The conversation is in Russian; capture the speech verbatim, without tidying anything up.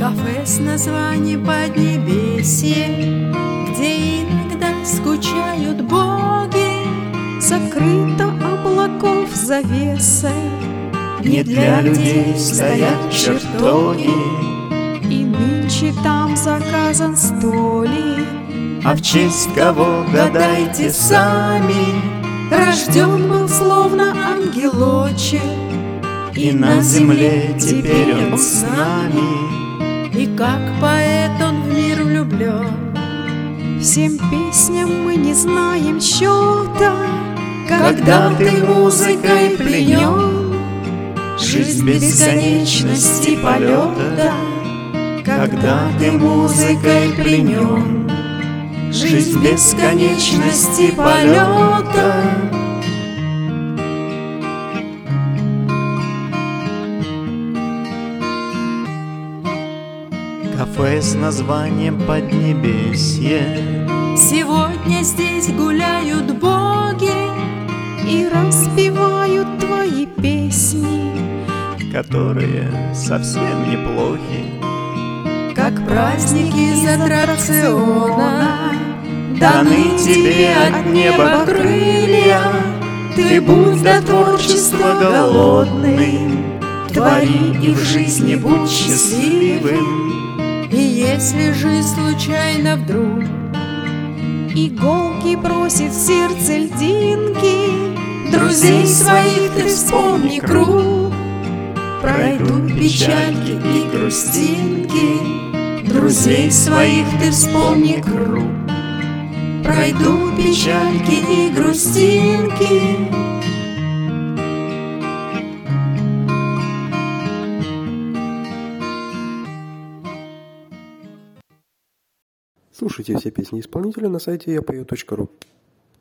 Кафе с названием Поднебесье, где иногда скучают боги, закрыто облаков завесой. Не для людей стоят чертоги, и нынче там заказан столик. А в честь кого гадайте сами, рожден был словно ангелочек, и на земле теперь он с нами. И как поэт он в мир влюблен. Всем песням мы не знаем счета, когда ты музыкой пленен. Жизнь бесконечности полета, когда ты музыкой пленен. Жизнь бесконечности полета. Кафе с названием Поднебесье. Сегодня здесь гуляют боги и распевают твои песни, которые совсем неплохи, как праздники из аттракциона. Даны тебе от неба крылья, ты будь до творчества голодным, твори и в жизни будь счастливым. И если жизнь случайно вдруг иголки бросит в сердце льдинки, друзей своих ты вспомни круг. Пройдут печальки и грустинки, друзей своих ты вспомни круг. Пройдут печальки и грустинки. Слушайте все песни исполнителя на сайте я пою точка ру.